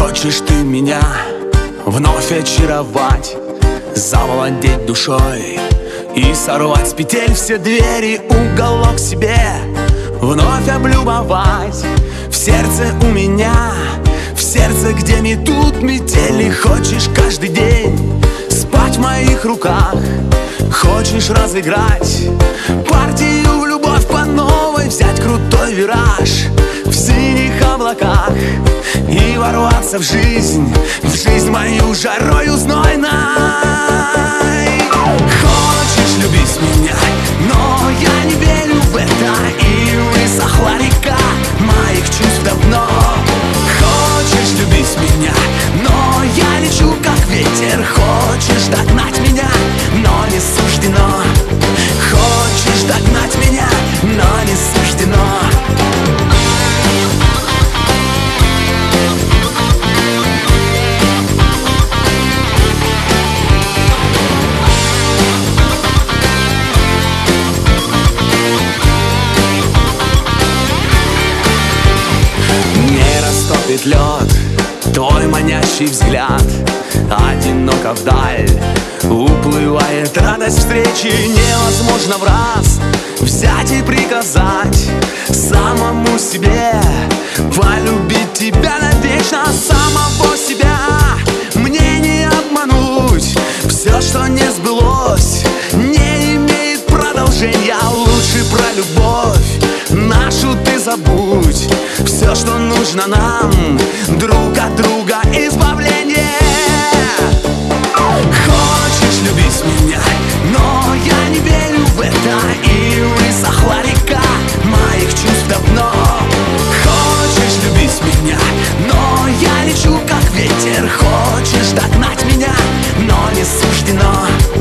Хочешь ты меня вновь очаровать, завладеть душой и сорвать с петель все двери, уголок себе вновь облюбовать. В сердце у меня, в сердце, где метут метели. Хочешь каждый день спать в моих руках, хочешь разыграть партию в любовь по новой, взять крутой вираж в синих облаках и ворваться в жизнь мою жарою знойной. Хочешь любить меня, но я не верю в это, и высохла река моих чувств давно. Хочешь любить меня, но я лечу как ветер. Хочешь догнать меня, но не суждено. Хочешь догнать меня, но не суждено. Лед, твой манящий взгляд, одиноко вдаль уплывает радость встречи. Невозможно в раз взять и приказать самому себе полюбить тебя навечно. Самого себя мне не обмануть. Все, что не сбылось, не имеет продолжения. Лучше про любовь нашу ты забудь. Все, что нужно нам, друг от друга избавление. Хочешь любить меня, но я не верю в это, и высохла река моих чувств давно. Хочешь любить меня, но я лечу как ветер. Хочешь догнать меня, но не суждено.